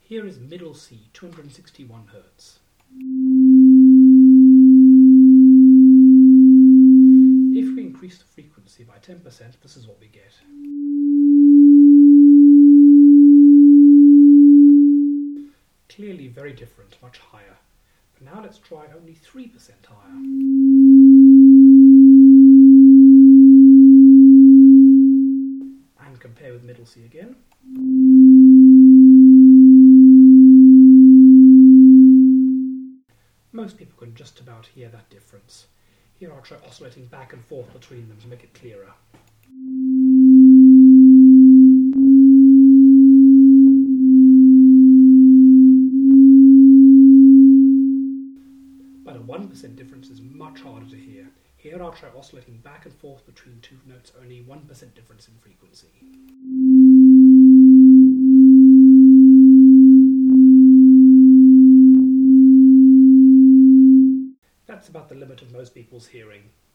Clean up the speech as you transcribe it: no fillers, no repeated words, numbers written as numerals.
Here is middle C, 261 Hz. If we increase the frequency by 10%, this is what we get. Clearly very different, much higher. But now let's try only 3% higher. And compare with middle C again. Most people can just about hear that difference. Here I'll try oscillating back and forth between them to make it clearer. But a 1% difference is much harder to hear. Here I'll try oscillating back and forth between two notes, only 1% difference in frequency. That's about the limit of most people's hearing.